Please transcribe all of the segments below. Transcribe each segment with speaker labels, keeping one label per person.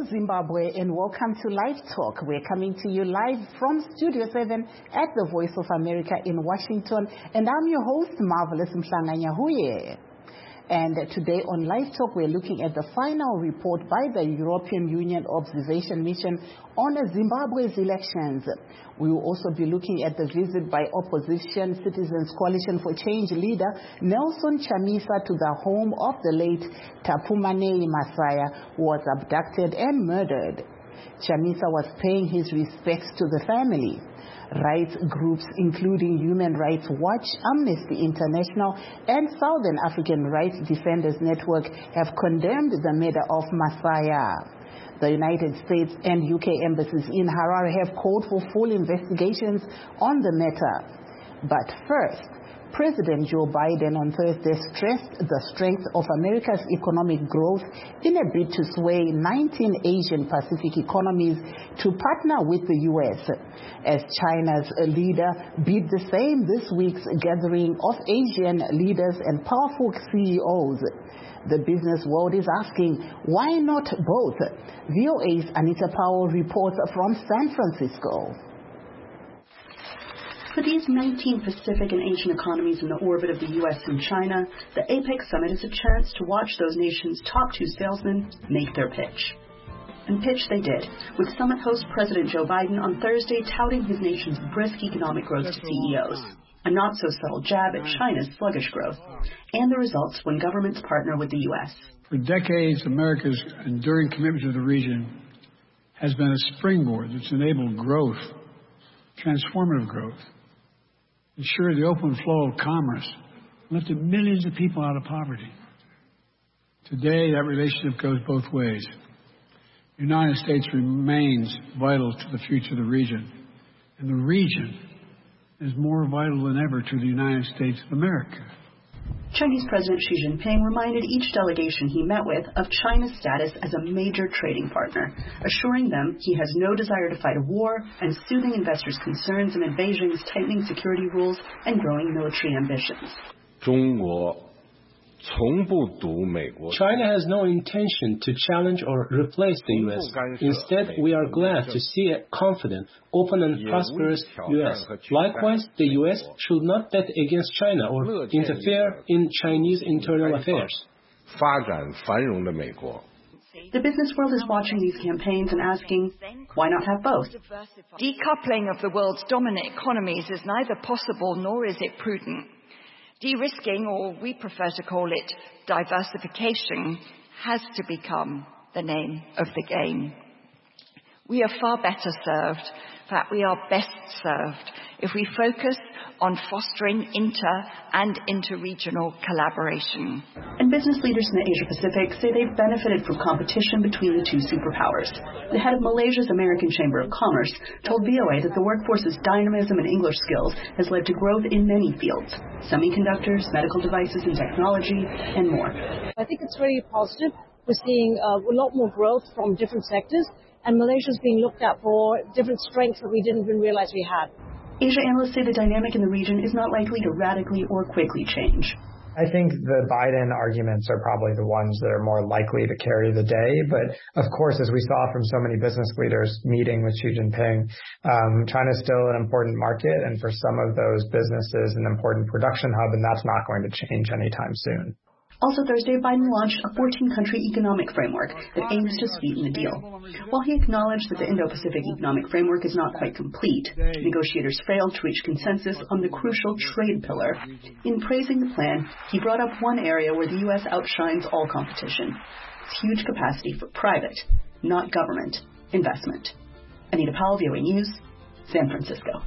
Speaker 1: Zimbabwe, and welcome to Live Talk. We're coming to you live from Studio 7 at the Voice of America in Washington, and I'm your host, Marvelous Mhlanga-Nyahuye. And today on Live Talk, we're looking at the final report by the European Union Observation Mission on Zimbabwe's elections. We will also be looking at the visit by Opposition Citizens Coalition for Change leader Nelson Chamisa to the home of the late Tapumane Masaya, who was abducted and murdered. Chamisa was paying his respects to the family. Rights groups including Human Rights Watch, Amnesty International, and Southern African Rights Defenders Network have condemned the murder of Masaya. The United States and UK embassies in Harare have called for full investigations on the matter. But first, President Joe Biden on Thursday stressed the strength of America's economic growth in a bid to sway 19 Asian Pacific economies to partner with the U.S. as China's leader bid the same this week's gathering of Asian leaders and powerful CEOs. The business world is asking, why not both? VOA's Anita Powell reports from San Francisco.
Speaker 2: For these 19 Pacific and Asian economies in the orbit of the U.S. and China, the APEC summit is a chance to watch those nations' top two salesmen make their pitch. And pitch they did, with summit host President Joe Biden on Thursday touting his nation's brisk economic growth to CEOs, a not-so-subtle jab at China's sluggish growth, and the results when governments partner with the U.S.
Speaker 3: For decades, America's enduring commitment to the region has been a springboard that's enabled growth, transformative growth, ensured the open flow of commerce, lifted millions of people out of poverty. Today, that relationship goes both ways. The United States remains vital to the future of the region, and the region is more vital than ever to the United States of America.
Speaker 2: Chinese President Xi Jinping reminded each delegation he met with of China's status as a major trading partner, assuring them he has no desire to fight a war and soothing investors' concerns amid Beijing's tightening security rules and growing military ambitions.
Speaker 4: China has no intention to challenge or replace the U.S. Instead, we are glad to see a confident, open and prosperous U.S. Likewise, the U.S. should not bet against China or interfere in Chinese internal affairs.
Speaker 2: The business world is watching these campaigns and asking, why not have both?
Speaker 5: Decoupling of the world's dominant economies is neither possible nor is it prudent. De-risking, or we prefer to call it diversification, has to become the name of the game. We are far better served, in fact we are best served, if we focus on fostering inter- and inter-regional collaboration.
Speaker 2: And business leaders in the Asia-Pacific say they've benefited from competition between the two superpowers. The head of Malaysia's American Chamber of Commerce told VOA that the workforce's dynamism and English skills has led to growth in many fields: semiconductors, medical devices and technology, and more.
Speaker 6: I think it's really positive. We're seeing a lot more growth from different sectors, and Malaysia's being looked at for different strengths that we didn't even realize we had.
Speaker 2: Asia analysts say the dynamic in the region is not likely to radically or quickly change.
Speaker 7: I think the Biden arguments are probably the ones that are more likely to carry the day. But of course, as we saw from so many business leaders meeting with Xi Jinping, China is still an important market, and for some of those businesses, an important production hub, and that's not going to change anytime soon.
Speaker 2: Also Thursday, Biden launched a 14-country economic framework that aims to sweeten the deal. While he acknowledged that the Indo-Pacific economic framework is not quite complete, negotiators failed to reach consensus on the crucial trade pillar. In praising the plan, he brought up one area where the U.S. outshines all competition: its huge capacity for private, not government, investment. Anita Powell, VOA News, San Francisco.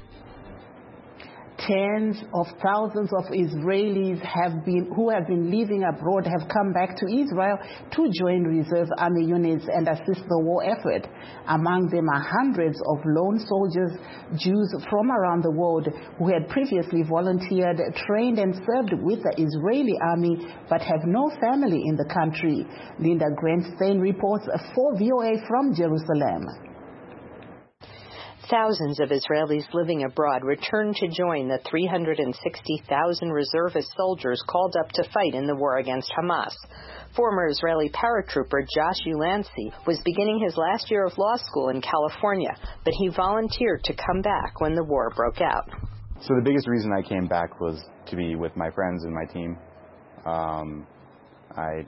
Speaker 1: Tens of thousands of Israelis who have been living abroad have come back to Israel to join reserve army units and assist the war effort. Among them are hundreds of lone soldiers, Jews from around the world, who had previously volunteered, trained and served with the Israeli army but have no family in the country. Linda Grant-Stein reports for VOA from Jerusalem.
Speaker 8: Thousands of Israelis living abroad returned to join the 360,000 reservist soldiers called up to fight in the war against Hamas. Former Israeli paratrooper Josh Ulansey was beginning his last year of law school in California, but he volunteered to come back when the war broke out.
Speaker 9: So the biggest reason I came back was to be with my friends and my team. I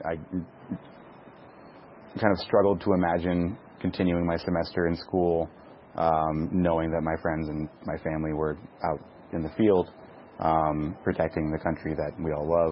Speaker 9: kind of struggled to imagine continuing my semester in school, knowing that my friends and my family were out in the field, protecting the country that we all love.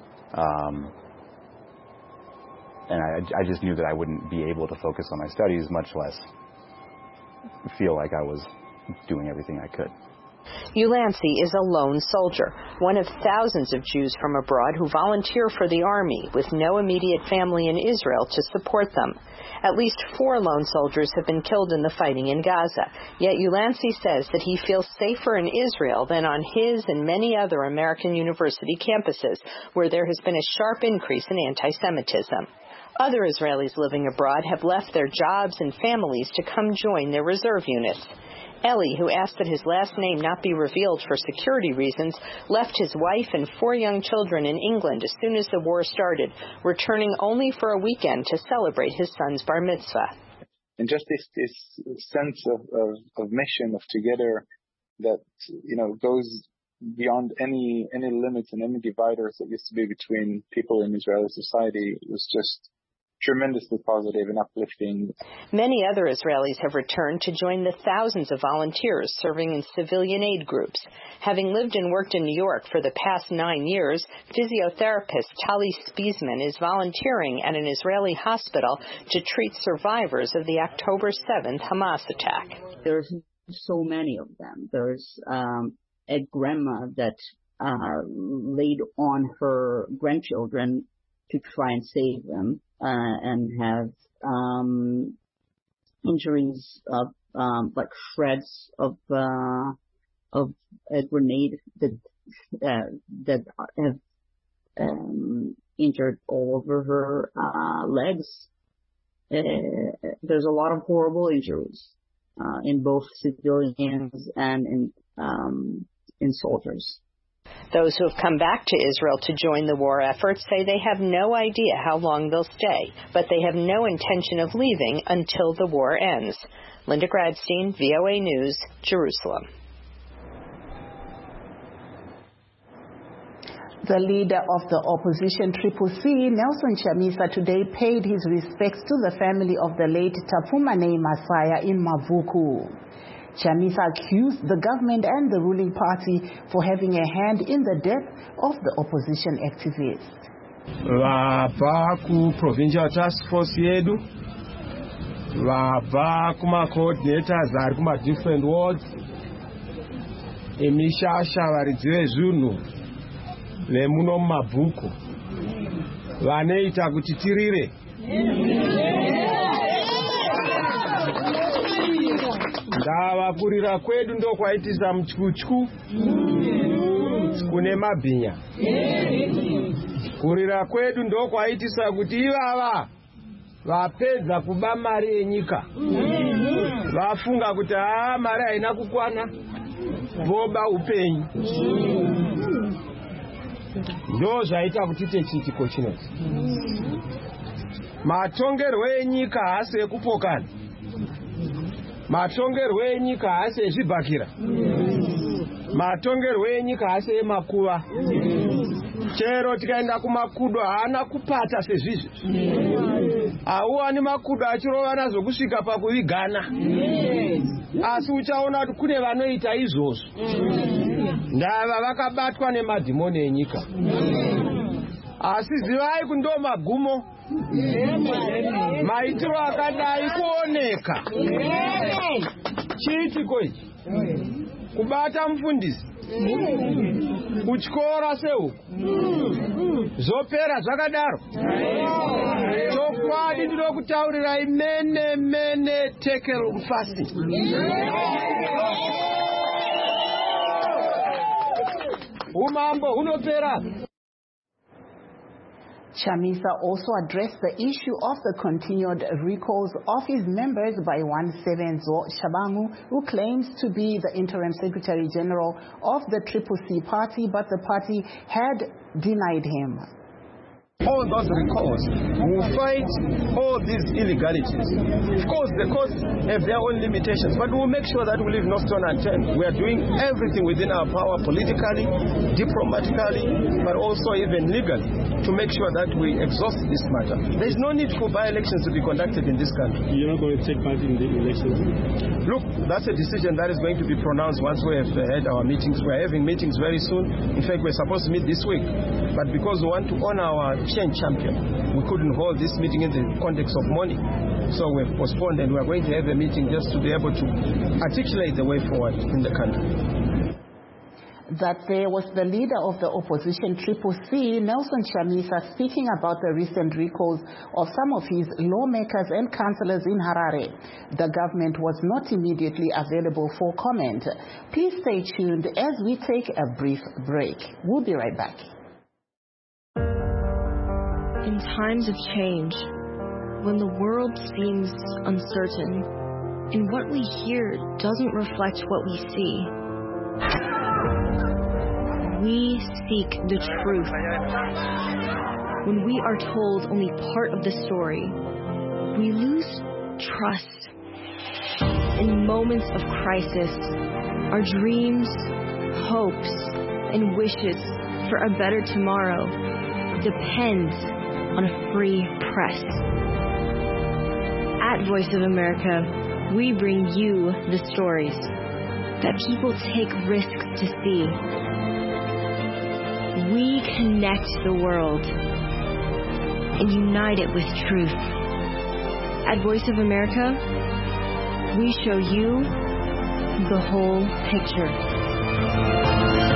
Speaker 9: And I just knew that I wouldn't be able to focus on my studies, much less feel like I was doing everything I could.
Speaker 8: Ulansey is a lone soldier, one of thousands of Jews from abroad who volunteer for the army with no immediate family in Israel to support them. At least 4 lone soldiers have been killed in the fighting in Gaza, yet Ulansey says that he feels safer in Israel than on his and many other American university campuses, where there has been a sharp increase in anti-Semitism. Other Israelis living abroad have left their jobs and families to come join their reserve units. Eli, who asked that his last name not be revealed for security reasons, left his wife and 4 young children in England as soon as the war started, returning only for a weekend to celebrate his son's bar mitzvah.
Speaker 10: And just this sense of mission, of together, that, goes beyond any limits and any dividers that used to be between people in Israeli society, was just tremendously positive and uplifting.
Speaker 8: Many other Israelis have returned to join the thousands of volunteers serving in civilian aid groups. Having lived and worked in New York for the past 9 years, physiotherapist Tali Spiesman is volunteering at an Israeli hospital to treat survivors of the October 7th Hamas attack.
Speaker 11: There's so many of them. There's a grandma that laid on her grandchildren to try and save them. And have injuries of like shreds of a grenade that have injured all over her legs. There's a lot of horrible injuries in both civilians and in soldiers.
Speaker 8: Those who have come back to Israel to join the war effort say they have no idea how long they'll stay, but they have no intention of leaving until the war ends. Linda Gradstein, VOA News, Jerusalem.
Speaker 1: The leader of the opposition Triple C, Nelson Chamisa, today paid his respects to the family of the late Tapumane Masaya in Mavuku. Chamisa accused the government and the ruling party for having a hand in the death of the opposition activist.
Speaker 12: Vabva ku-provincial task force yedu, vabva kuma-coordinators ari kuma-different wards, imishasha varidzi vezvinhu nemuno mumabhuku vanoita kuti tirire. Ndava kurira kwedu ndokwaitisa mutyu kune mabhinya. Kurira kwedu ndokwaitisa kuti ivava vapedza kuba mari yenyika, vafunga kuti mari haina kukwana, voba upenyu. Ndo zvaita kuti chiitiko chinoti matongerwo enyika haasi ekupokana, matongerwo enyika haasi ezvibhakira, matongerwo enyika haasi emakuva. Chero tikaenda kumakudo haana kupata sezvizvi, hauwani makudo achirova nazo kusvika pakuvigana, asi uchaona kuti kune vanoita izvozvo. Ndava vakabatwa nemadhimoni enyika, asi zivai kuti ndo magumo. Maitiro akadai kuoneka. Chiitiko ichi kubata mufundisi kuchikora seuku zvopera zvakadaro. Chokwadi ndinokutaurirai mene taken fasting. Umambo hunopera.
Speaker 1: Chamisa also addressed the issue of the continued recalls of his members by one Sevenzo Shabangu, who claims to be the interim Secretary General of the Triple C Party, but the party had denied him.
Speaker 12: All those recalls will fight all these illegalities. Of course, the courts have their own limitations, but we'll make sure that we leave no stone unturned. We are doing everything within our power, politically, diplomatically, but also even legally, to make sure that we exhaust this matter. There is no need for by-elections to be conducted in this country.
Speaker 13: You're not going to take part in the elections?
Speaker 12: Look, that's a decision that is going to be pronounced once we have had our meetings. We're having meetings very soon. In fact, we're supposed to meet this week. But because we want to honor our change champion, we couldn't hold this meeting in the context of money. So we've postponed, and we're going to have a meeting just to be able to articulate the way forward in the country.
Speaker 1: That there was the leader of the opposition Triple C, Nelson Chamisa, speaking about the recent recalls of some of his lawmakers and councillors in Harare. The government was not immediately available for comment. Please stay tuned as we take a brief break. We'll be right back.
Speaker 14: In times of change, when the world seems uncertain, and what we hear doesn't reflect what we see, we seek the truth. When we are told only part of the story, we lose trust. In moments of crisis, our dreams, hopes, and wishes for a better tomorrow depends on a free press. At Voice of America, we bring you the stories that people take risks to see. We connect the world and unite it with truth. At Voice of America, we show you the whole picture.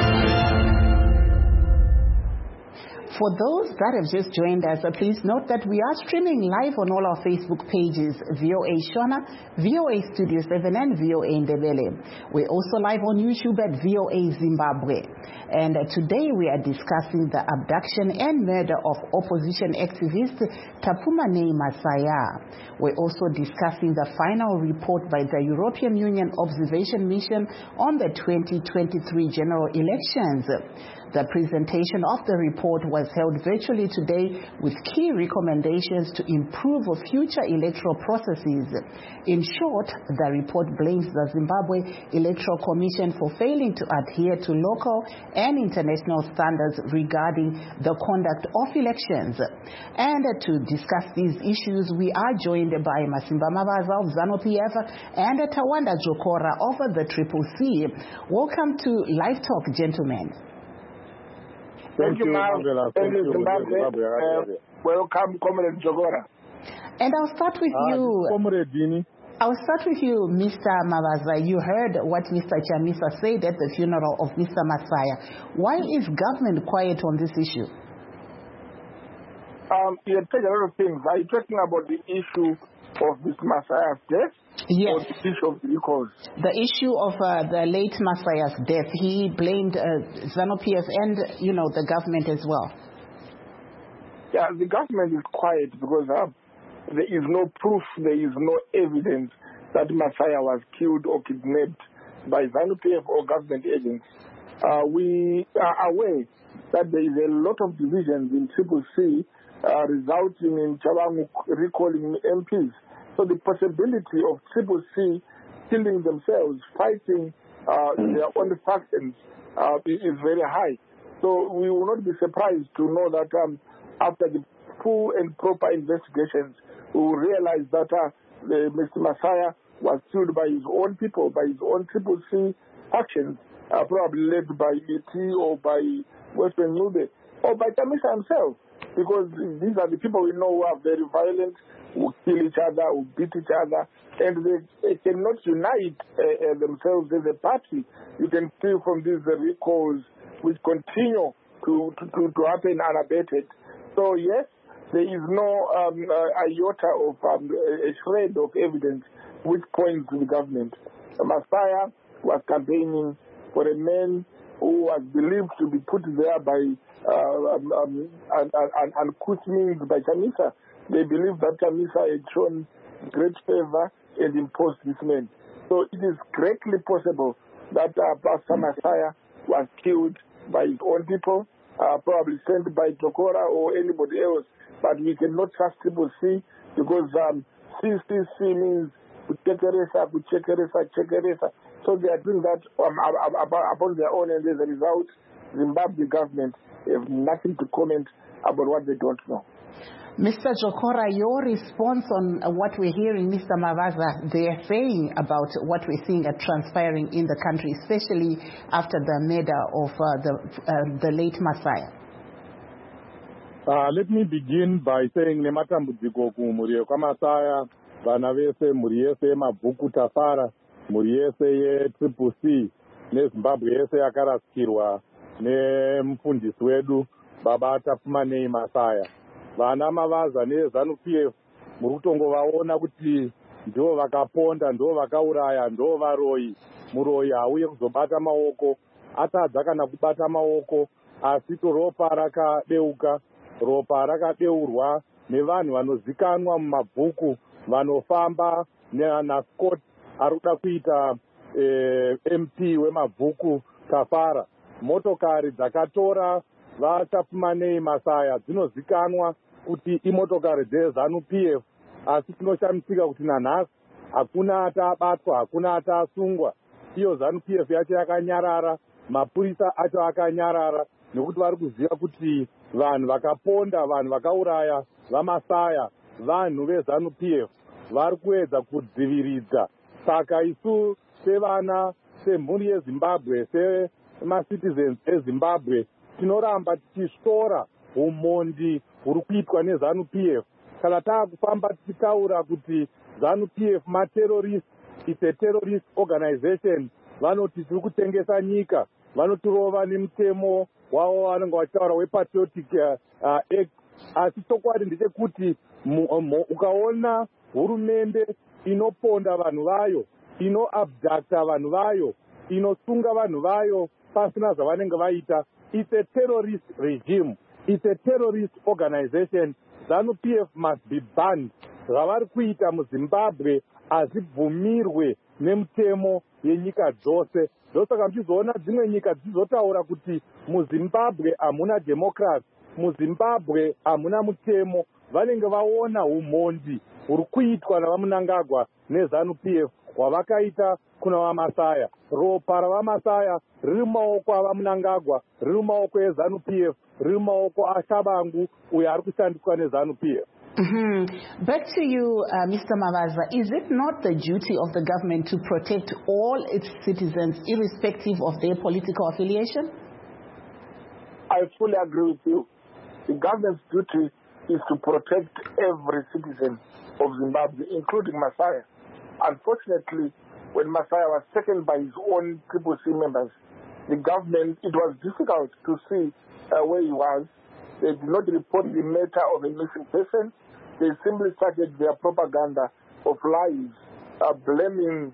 Speaker 1: For those that have just joined us, please note that we are streaming live on all our Facebook pages, VOA Shona, VOA Studio 7, and VOA Ndebele. We're also live on YouTube at VOA Zimbabwe. And today we are discussing the abduction and murder of opposition activist Tapumane Masaya. We're also discussing the final report by the European Union Observation Mission on the 2023 general elections. The presentation of the report was held virtually today with key recommendations to improve future electoral processes. In short, the report blames the Zimbabwe Electoral Commission for failing to adhere to local and international standards regarding the conduct of elections. And to discuss these issues, we are joined by Masimba Mabaza of ZANU-PF and Tawanda Jokora of the Triple C. Welcome to Live Talk, gentlemen.
Speaker 15: Thank you, Marvela. Thank you, Zimbabwe. Welcome, Comrade Jogora.
Speaker 1: And I'll start with you.
Speaker 15: Comrade Dini.
Speaker 1: I'll start with you, Mr. Mabaza. You heard what Mr. Chamisa said at the funeral of Mr. Masaya. Why is government quiet on this issue?
Speaker 15: You take a lot of things. Are you talking about the issue of this Masaya's death?
Speaker 1: Yes.
Speaker 15: Or the issue of the recalls?
Speaker 1: The issue of the late Masaya's death. He blamed ZANU-PF and, the government as well.
Speaker 15: Yeah, the government is quiet because there is no proof, there is no evidence that Masaya was killed or kidnapped by ZANU-PF or government agents. We are aware that there is a lot of divisions in Triple C resulting in Chabangu recalling MPs. So the possibility of Triple C killing themselves, fighting their own factions is very high. So we will not be surprised to know that after the full and proper investigations, we will realize that Mr. Masaya was killed by his own people, by his own Triple C factions, probably led by ET or by Western Nube, or by Chamisa himself, because these are the people we know who are very violent, who kill each other, who beat each other, and they cannot unite themselves as a party. You can see from these recalls which continue to happen unabated. So yes, there is no iota of a shred of evidence which points to the government. Masaya was campaigning for a man who was believed to be put there by uncouth means by Chamisa. They believe that Chamisa had shown great favor and imposed this man. So it is greatly possible that Pastor Messiah was killed by his own people, probably sent by Jokora or anybody else. But we cannot trust people see, because CCC means Chekeresa. So they are doing that upon their own, and as a result, Zimbabwe government have nothing to comment about what they don't know.
Speaker 1: Mr. Jokora, your response on what we're hearing, Mr. Mavaza, they're saying about what we're seeing transpiring in the country, especially after the murder of the late Messiah.
Speaker 16: Let me begin by saying nematambudziko kumhuri kwaMasaya, vana vese, mhuri yese yemabhuku Tafara, mhuri yese yeTriple C, neZimbabwe yese yakarasikirwa nemufundisi wedu Baba Tafumanei Masaya. Vana Mavaza neZANU-PF muri kutongovaona kuti ndivo vakaponda, ndivo vakauraya, ndivo varoyi. Muroyi hauye kuzobata maoko, atadza kana kubata maoko, asi ropa rakadeuka, ropa rakadeurwa nevanhu vanozikanwa mumabhuku, vanofamba naScott ari kuda kuita MP wemabhuku Tafara. Motokari dzakatora vaTafumanei Masaya dzinozikanwa kuti imotokari dzeZANU-PF, asi tinoshamisika kuti nanhasi hakuna atabatwa, hakuna atasungwa. Iyo ZANU-PF yacho yakanyarara, mapurisa acho akanyarara, nekuti vari kuziva kuti vanhu vakaponda, vanhu vakauraya vaMasaya, vanhu veZANU-PF vari kuedza kudziviridza. Saka isu sevana, semhuri yeZimbabwe, semacitizens eZimbabwe, tinoramba tichishora umhondi huri kuitwa neZANU-PF. Kana taakufamba tichitaura kuti ZANU-PF materrorist, it's a terrorist organization, vanoti tiri kutengesa nyika, vanotirova nemutemo wavo vanenge vachitaura wepatriotic act. Asi chokwadi ndechekuti ukaona hurumende inoponda vanhu vayo, inoabducta vanhu vayo, inosunga vanhu vayo pasina zvavanenge vaita, it's a terrorist regime, it's a terrorist organization. ZANU-PF must be banned. Zvavari kuita muZimbabwe hazvibvumirwe nemutemo yenyika dzose. Ndosaka mchizoona dzimwe nyika dzizotaura kuti muZimbabwe hamuna democracy, muZimbabwe hamuna mutemo. Vanenge vaona umhondi huri kuitwa navaMnangagwa neZANU-PF hwavakaita kuna vaMasaya. Ropa ravaMasaya riri mumaoko avaMnangagwa, riri mumaoko eZANU-PF, riri mumaoko aShabangu uyo ari kushandiswa neZANU-PF.
Speaker 1: Back to you, Mr. Mavaza. Is it not the duty of the government to protect all its citizens, irrespective of their political affiliation?
Speaker 15: I fully agree with you. The government's duty is to protect every citizen of Zimbabwe, including Messiah. Unfortunately, when Messiah was taken by his own Triple C members, the government, it was difficult to see where he was. They did not report the matter of a missing person. They simply started their propaganda of lies, blaming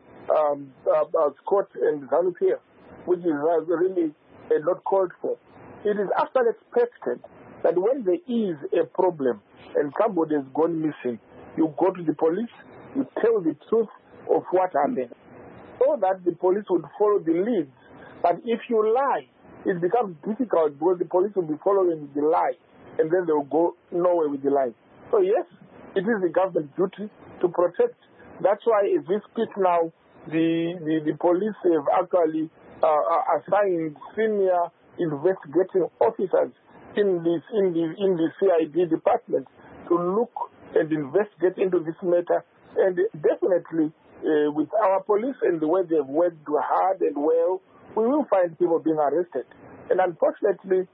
Speaker 15: Scott and ZANU-PF, which is really not called for. It is actually expected that when there is a problem and somebody has gone missing, you go to the police, you tell the truth of what happened, so that the police would follow the leads. But if you lie, it becomes difficult because the police will be following the lie, and then they will go nowhere with the lie. So yes, it is the government's duty to protect. That's why as we speak now, the police have actually assigned senior investigating officers in the CID department to look and investigate into this matter. And definitely, with our police and the way they've worked hard and well, we will find people being arrested. And unfortunately,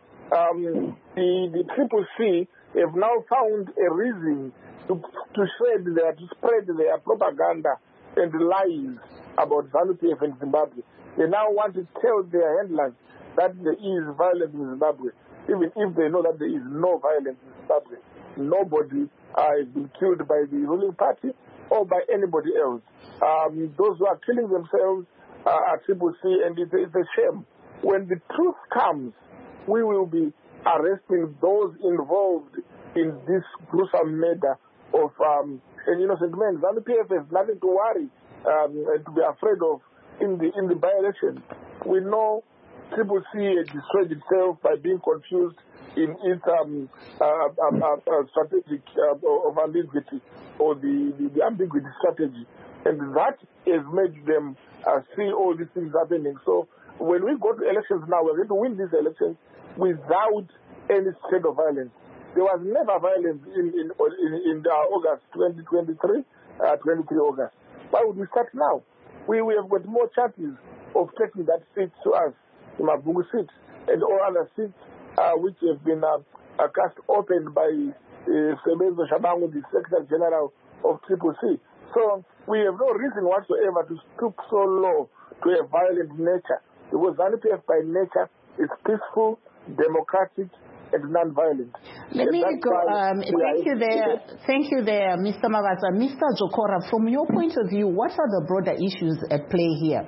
Speaker 15: the Triple C have now found a reason to spread their propaganda and lies about ZANU-PF in Zimbabwe. They now want to tell their handlers that there is violence in Zimbabwe, even if they know that there is no violence in Zimbabwe. Nobody has been killed by the ruling party or by anybody else. Those who are killing themselves are Triple C, and it's a shame. when the truth comes, we will be arresting those involved in this gruesome murder of an innocent man. ZANU-PF has nothing to worry and to be afraid of in the by-election. We know CCC has destroyed itself by being confused in its strategic of ambiguity, or the ambiguity strategy. And that has made them see all these things happening. So when we go to elections now, we're going to win these elections without any threat of violence. There was never violence in August 2023, 23 August. Why would we start now? We have got more chances of taking that seat to us, the Mabungu seat, and all other seats which have been cast open by Sebenzo Shabangu, the Secretary General of CCC. So we have no reason whatsoever to stoop so low to a violent nature, because ZANU-PF by nature is peaceful, democratic, and non-violent.
Speaker 1: Let me go. Thank you there, Mr. Mavaza. Mr. Jokora, from your point of view, what are the broader issues at play here?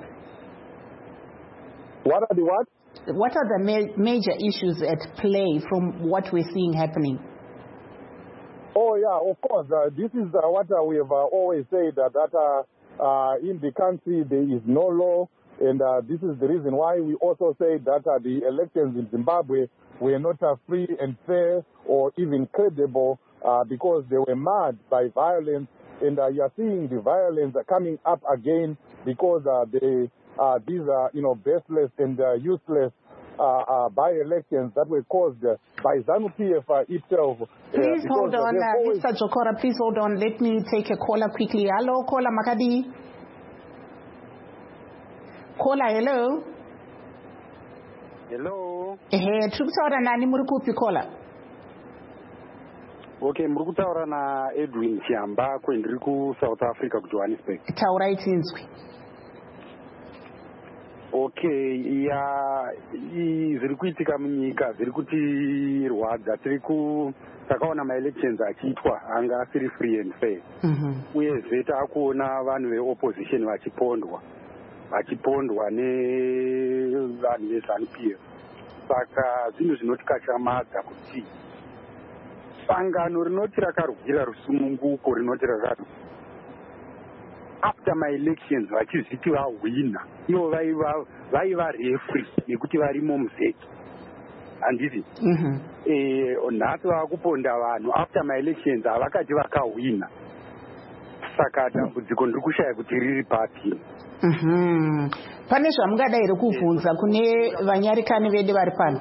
Speaker 16: What are the what?
Speaker 1: What are the major issues at play from what we're seeing happening?
Speaker 16: Oh, yeah, of course. This is what we have always said, that in the country there is no law. And this is the reason why we also say that the elections in Zimbabwe were not free and fair or even credible because they were marred by violence. And you are seeing the violence coming up again because these are, baseless and useless by-elections that were caused by ZANU-PF itself.
Speaker 1: Please hold on, Mr. Jokora, please hold on. Let me take a caller quickly. Hello, caller Makadi. Caller, hello.
Speaker 17: Hello.
Speaker 1: Trukutaura nani muri kupi caller?
Speaker 17: Okay, muri kutaura na Edwin Chiamba kwendiri ku South Africa ku Johannesburg.
Speaker 1: Taura itinzwi.
Speaker 17: Okay, zviri kuitika munyika zviri kutirwadza. Takaona ma-elections achiitwa anga asiri free and fair. Uyezve takuona vanhu veopposition vachipondwa nevanhu veZANU-PF. Saka zvinhu zvinotikachamadza kuti sangano rinoti rakarwira rusununguko rinoti after my elections vachizviti vahwina ivo vaiva refree nekuti varimo muzeki handiti. Nhasi vavakuponda vanhu after my elections havakati vakahwina. Saka dambudziko ndiri kushaya kuti riri papi.
Speaker 1: Pane zvamungada here kubvunza kune vanyarikani vedu vari pano?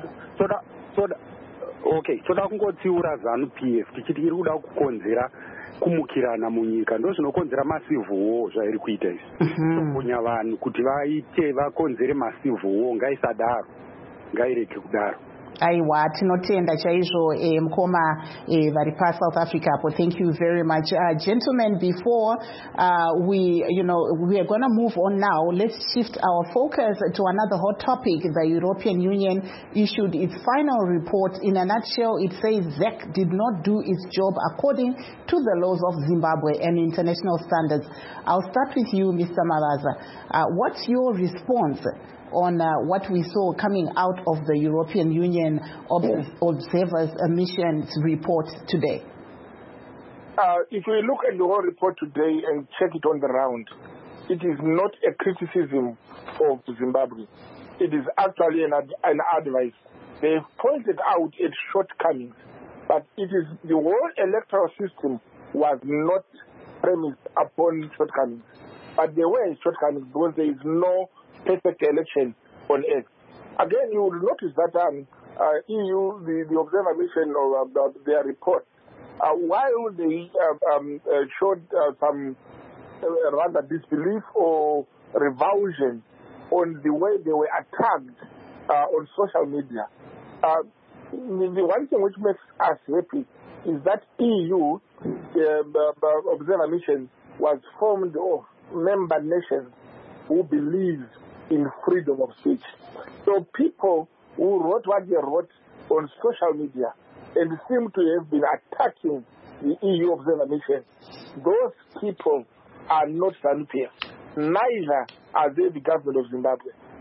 Speaker 17: Toda kungotsiura ZANU-PF tichiti iri kuda kukonzera kumukirana munyika, ndo zvinokonzera massive war zvairi kuita izvi. Toponya vanhu kuti vakonzere massive war, ngaisadaro, ngaireke kudaro.
Speaker 1: Aiwa, tinotenda chaizvo mkoma vari South Africa. Thank you very much. Gentlemen, before we are going to move on now, let's shift our focus to another hot topic. The European Union issued its final report. In a nutshell, it says ZEC did not do its job according to the laws of Zimbabwe and international standards. I'll start with you, Mr. Mavaza. What's your response on what we saw coming out of the European Union Observers Missions report today?
Speaker 15: If we look at the whole report today and check it on the round, it is not a criticism of Zimbabwe. It is actually an advice. They've pointed out its shortcomings, but it is the whole electoral system was not premised upon shortcomings. But there were shortcomings because there is no perfect election on earth. Again, you will notice that EU, the observer mission of their report, while they showed some rather disbelief or revulsion on the way they were attacked on social media, the one thing which makes us happy is that EU, the observer mission, was formed of member nations who believe in freedom of speech. So people who wrote what they wrote on social media and seem to have been attacking the EU observer mission, those people are not ZANU-PF. Neither are they the government of Zimbabwe.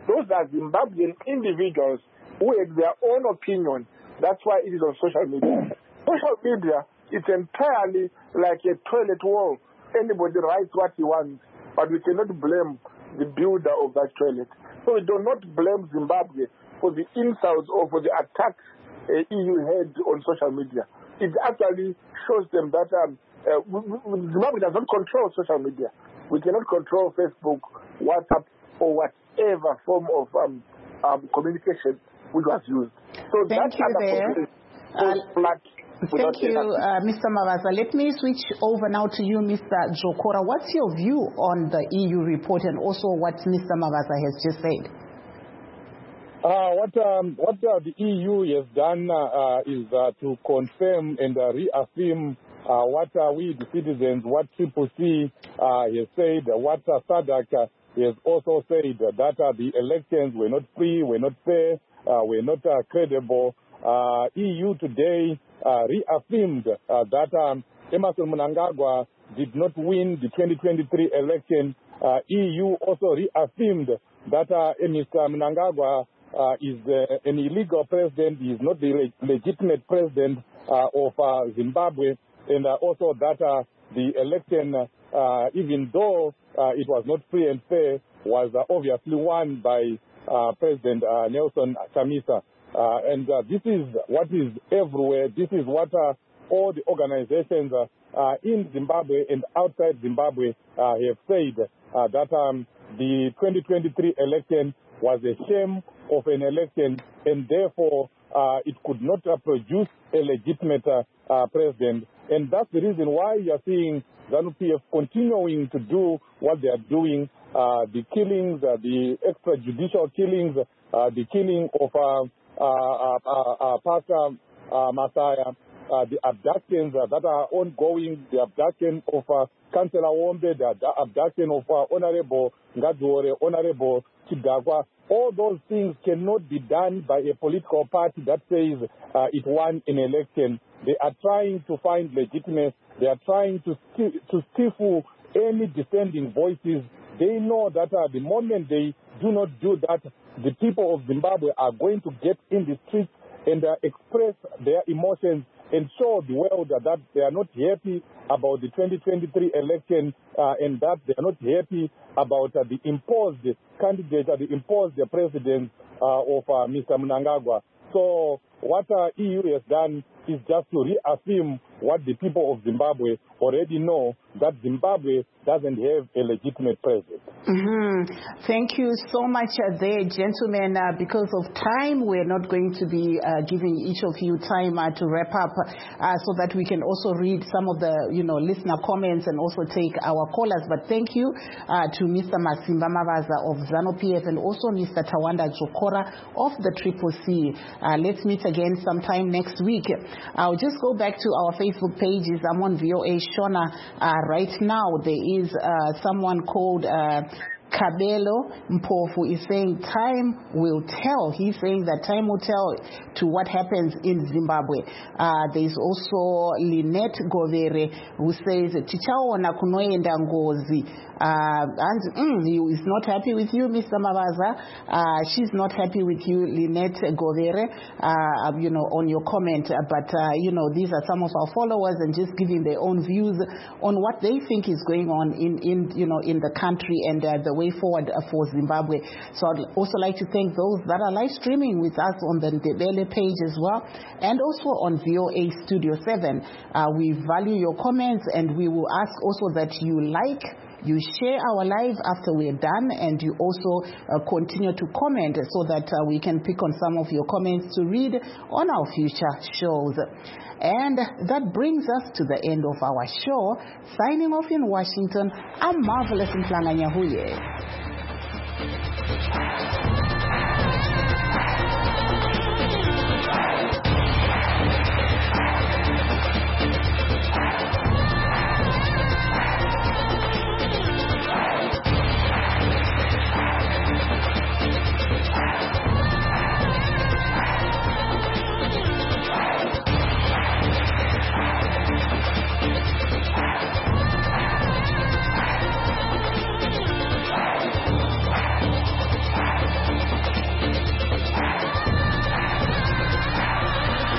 Speaker 15: those are Zimbabwean individuals who had their own opinion. That's why it is on social media. Social media, it's entirely like a toilet wall. Anybody writes what he wants, but we cannot blame the builder of that toilet. So we do not blame Zimbabwe for the insults or for the attacks EU had on social media. It actually shows them that Zimbabwe does not control social media. We cannot control Facebook, WhatsApp, or whatever form of communication which was used. So
Speaker 1: thank you there. Thank you, Mr. Mavaza. Let me switch over now to you, Mr. Jokora. What's your view on the EU report and also what Mr. Mavaza has just said?
Speaker 16: What the EU has done is to confirm and reaffirm what we, the citizens, what CCC has said, what SADC has also said, that the elections were not free, were not fair, were not credible. EU today reaffirmed that Emmerson Mnangagwa did not win the 2023 election. EU also reaffirmed that Mr. Mnangagwa is an illegal president. He is not the legitimate president of Zimbabwe, and also that the election, even though it was not free and fair, was obviously won by President Nelson Chamisa. And this is what is everywhere. This is what all the organizations in Zimbabwe and outside Zimbabwe have said, that the 2023 election was a shame of an election, and therefore it could not produce a legitimate president. And that's the reason why you are seeing ZANU-PF continuing to do what they are doing, the killings, the extrajudicial killings, the killing of Pastor Masaya, the abductions that are ongoing, the abduction of Councillor Wombe, the abduction of Honorable Ngadzore, Honorable Chidagwa. All those things cannot be done by a political party that says it won an election. They are trying to find legitimacy. They are trying to stifle any dissenting voices. They know that the moment they do not do that, the people of Zimbabwe are going to get in the streets and express their emotions and show the world that they are not happy about the 2023 election and that they are not happy about the imposed candidate, the imposed president of Mr. Mnangagwa. So what EU has done is just to reaffirm what the people of Zimbabwe already know, that Zimbabwe doesn't have a legitimate president.
Speaker 1: Thank you so much there, gentlemen. Because of time, we're not going to be giving each of you time to wrap up so that we can also read some of the listener comments and also take our callers. But thank you to Mr. Masimba Mavaza of ZANU-PF and also Mr. Tawanda Jokora of the CCC. Let's meet again sometime next week. I'll just go back to our Facebook pages. I'm on VOA Shona right now. There is someone called Kabelo Mpofu is saying time will tell. He's saying that time will tell to what happens in Zimbabwe. There's also Lynette Govere who says Chichaona kunoenda ngozi. Is not happy with you, Mr. Mavaza. She's not happy with you, Lynette Govere, on your comment. But, these are some of our followers and just giving their own views on what they think is going on in the country and the way forward for Zimbabwe. So I'd also like to thank those that are live streaming with us on the Ndebele page as well and also on VOA Studio 7. We value your comments and we will ask also that you share our live after we're done, and you also continue to comment so that we can pick on some of your comments to read on our future shows. And that brings us to the end of our show. Signing off in Washington, I'm Marvelous Mhlanga Nyahuye.